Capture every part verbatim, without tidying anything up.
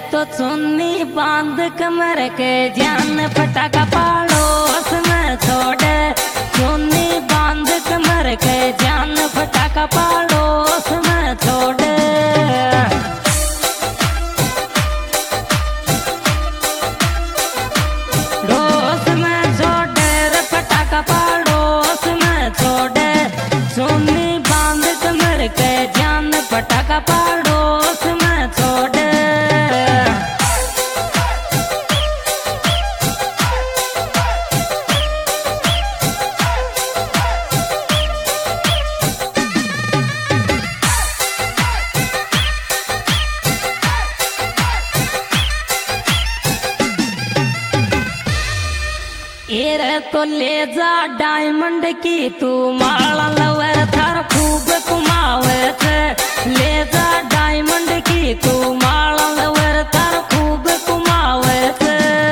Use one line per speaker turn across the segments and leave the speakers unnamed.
तो चुन्नी बांध कमर के जान फटाका पड़ोस में छोड़े। चुन्नी बांध कमर के जान फटाका पड़ोस में छोड़े। पड़ोस में छोड़े रे फटाका पड़ोस में छोड़े। चुन्नी बांध कमर के जान फटाका पड़ोस में छोड़े। एरे तो ले जा डायमंड की तू माला लवे थार खूब कुमावे थे। ले जा डायमंड की तू माला लवे थार खूब कुमावे थे।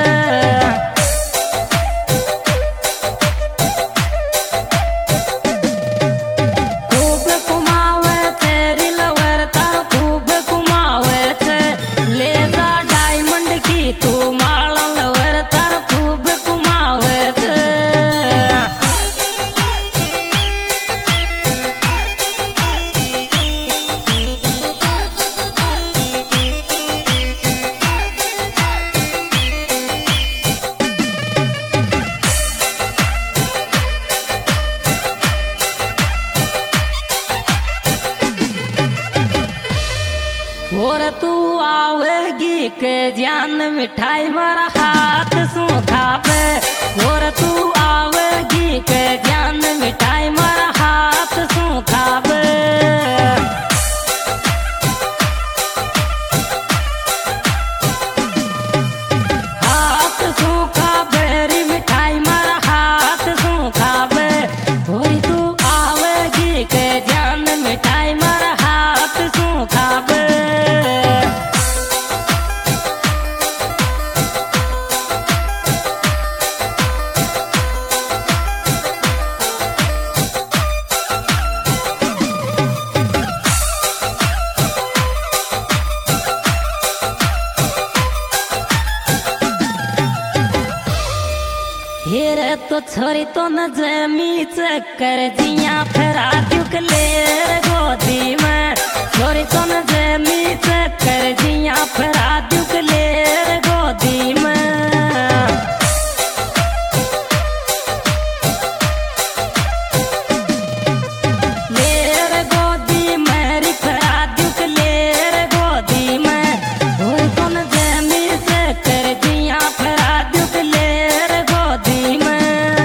खूब कुमावे तेरी लवर थार खूब कुमावे थे। ले जा डायमंड की तू माला लवर थार खूब कुमावे थे। और तू आवेगी के जान मिठाई मारा हाथ सूखा पे। और तू आवेगी के जान मिठाई मारा हाथ सूखा पे। हाथ सूखा बेरी मिठाई मारा हाथ सूखा पे। और तू आवेगी के जान मिठाई मारा हाथ सूखा पे। हेरे तो छोरी तो न जमी चक्कर जिया फेरा दुख ले गोदी में। छोरी तो न जमी चक्कर जिया फेरा दुख ले गोदी में। लेर गोदी मेरी फेरा दुख लेर गोदी में। छोरी तो न जमी चक्कर जिया फेरा दुख लेर गोदी में।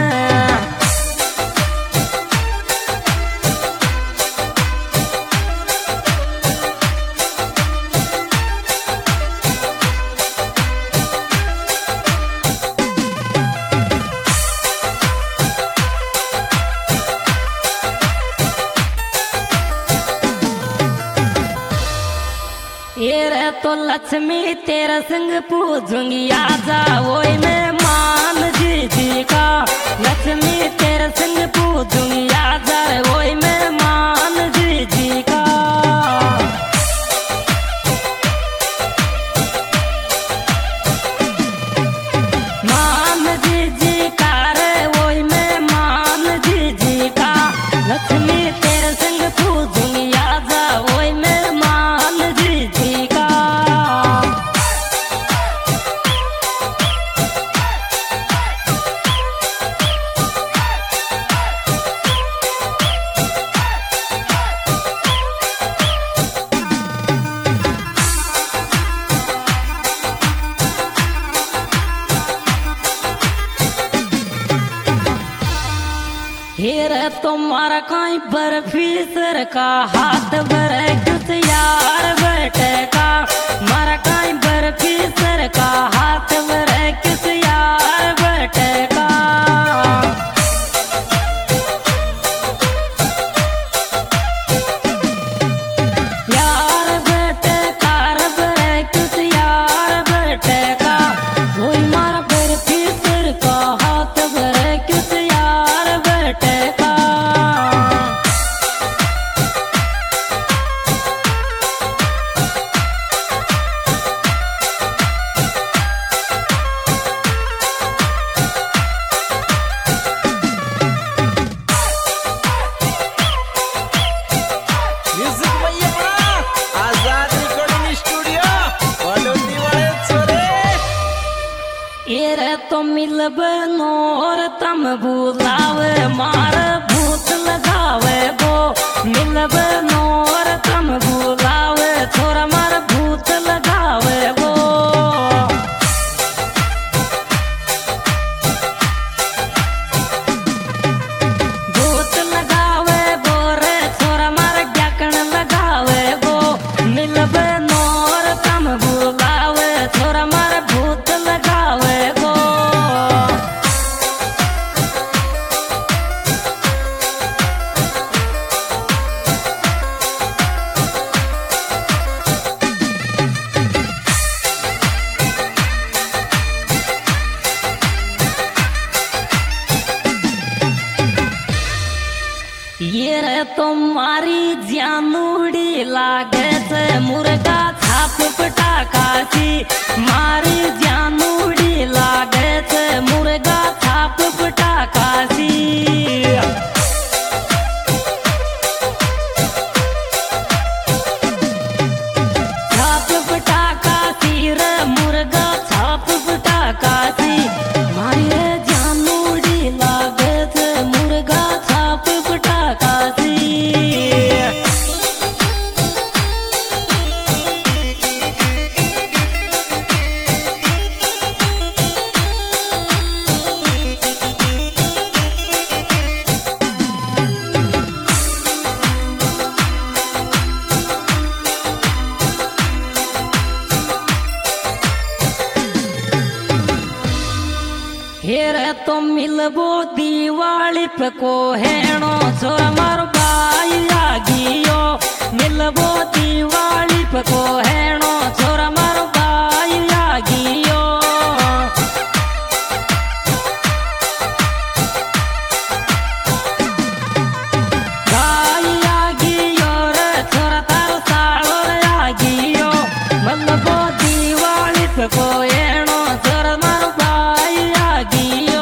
एरे तो लक्ष्मी तेरा संग पूजूंगी आजा वही मैं मान जी जी का। लक्ष्मी तेरा संग पूजूंगी आजा वही मैं मान जी जी का। मान जी जी का रे वही मैं मान जी जी का। लक्ष्मी तेरे संग पूजूंगी आजा वही मैं मान जी जी का। हेरे तुम्हारा कहीं बर्फी सर का हाथ भर किस यार बैठे का। मारा कहीं बर्फी सर का हाथ भर किस यार बैठे का। यार बैठे कार भर किस यार बैठे का। वही मारा बर्फी सर का हाथ भर किस यार बैठे का। मिलब नोर तम बुलावे मार भूत लगावे गो मिलब नोर तम बुलावे छोरा मार भूत लगावे गो भूत लगावे गो रे छोरा मार डाकण लगावे गो मिलब नोर तम बुलावे छोरा मार भूत लगावे गो ये रे तुम्हारी जानूड़ी लागे से मुर्गा छाप पटाकासी मारी जानूड़ी लागे से मुर्गा छाप पटाकासी छाप पटाकासी रे मुर्गा छाप पटाकासी मारी रे जानूड़ी लागे से मुर्गा छाप पटाकासी हेरे तो मिलबो दिवाली पे को हेणो छोरा मारो भाई आगियो मिलबो दिवाली पे को हेणो छोरा मारो भाई आगियो भाई आगियो रे छोरा तारो सालो आगियो मिलबो दिवाली पे को हेणो छोरा मारो भाई आगियो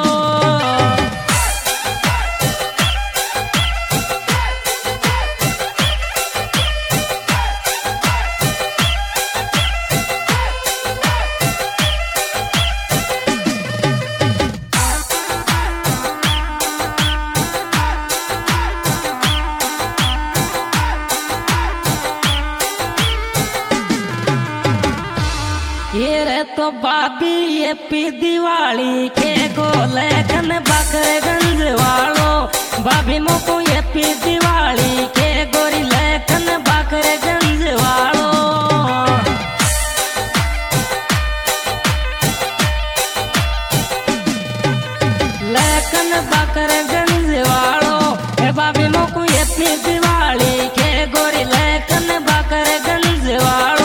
ये रे तो बाबी ये पी दिवाली के गोले कन बकरे गंज वालो बाबी मोको ये पी दिवाली के गोरी लेखन बकरे गंज वालो लेखन बकरे गंज वालो ए बाबी मोको ये पी दिवाली के गोरी लेखन बकरे गंज वालो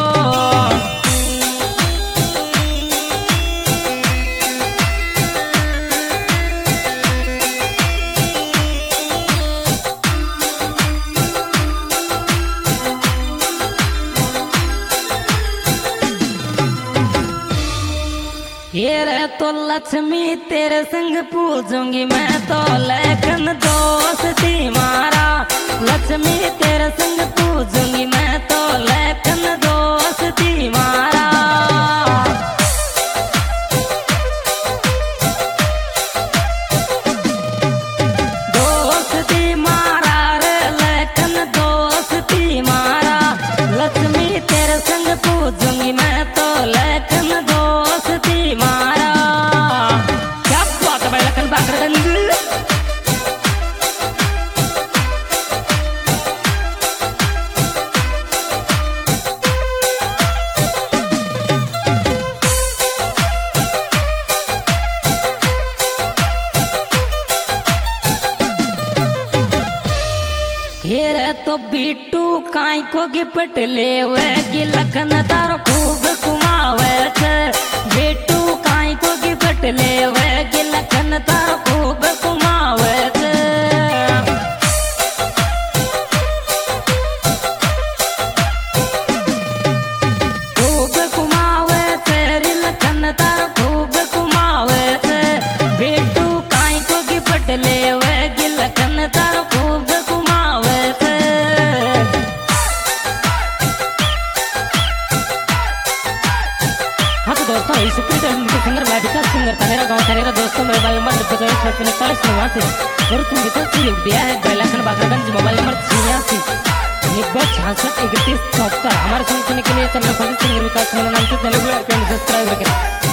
ये रे तो लक्ष्मी तेरे संग पूजूंगी मैं तो लेकिन दोस्ती मारा लक्ष्मी तेरे संग पूजूंगी मैं तो लेकिन दोस्ती मारा दोस्ती मारा रे लेकिन दोस्ती मारा लक्ष्मी तेरे संग पूजूंगी मैं तो लेकिन दोस्ती मारा क्या बात है भाई लखन बाकरगंज हेरे तो बिट्टू काई को गिफ्ट ले वे लखन तारो खूब कुमावे छे बिट्टू काई को गिफ्ट ले वे लखन तारो खूब कुमावे छे खूब कुमावे तेरी लखन तारो खूब कुमावे छे बिट्टू काई को गिफ्ट ले वे लखन तारो खूब कुमावे छे हाँ तो दोस्तों इस सिंगर मैं विकास सिंगर था मेरा गाँव उनतालीस नवासी और तुम कितना सी दिया है बैलाखन बागरगंज मोबाइल नंबर छियासी नब्बे छियासठ इकतीस चौहत्तर। हमारे सुनने के लिए चैनल को सब्सक्राइब करें।